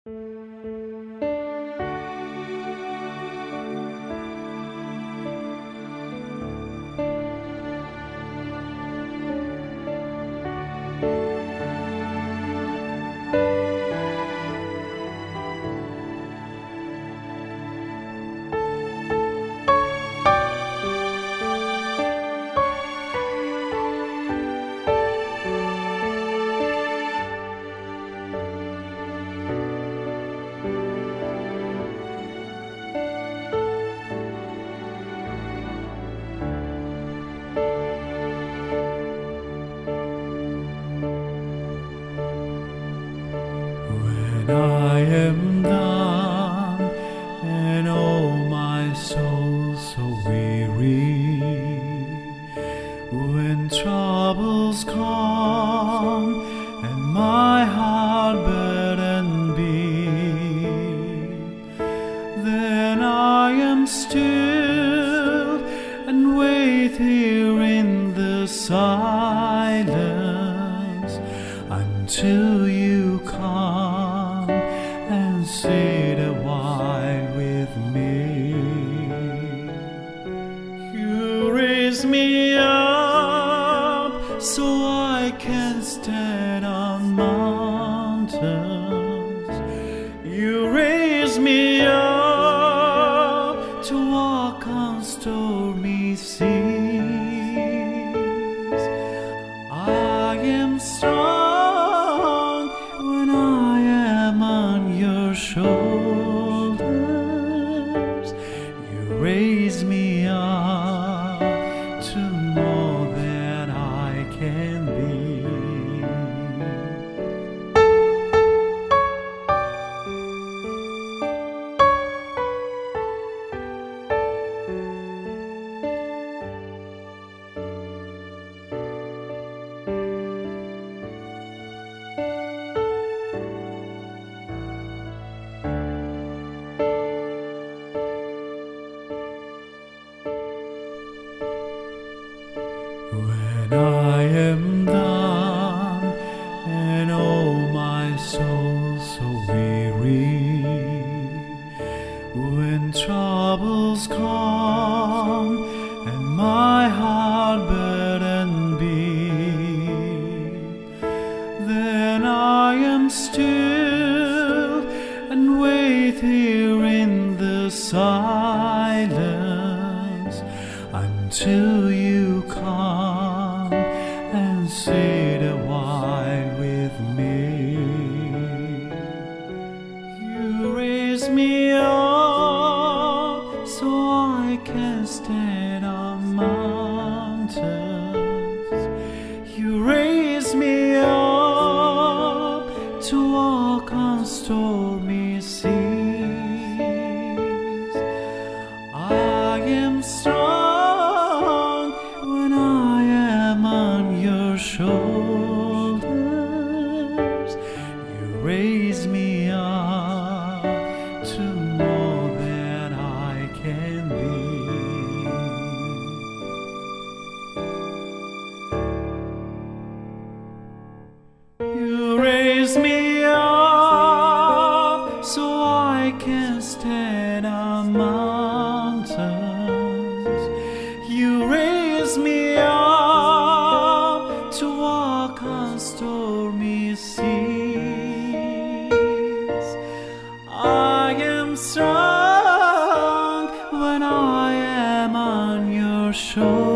When I am done and oh my soul so weary, when troubles come and my heart burdened be, then I am still and wait here in the silence until you come and sit a while with me. You raise me up so I can stand on mountains. You raise me up to walk on stormy seas. I am strong when I am on your shoulders. You raise me up to more than I can be. When I am done and oh my soul so weary, when troubles come and my heart burdened be, then I am still and wait here in the silence until you come and sit a while with me. You raise me up so I can stand on mountains. You raise me up to walk on stormy seas. I am strong when I am on your shoulders. You raise me up to more than I can be. You raise me up so I can stand on mountains. You raise me up to walk on stormy seas. I am strong when I am on your shoulders.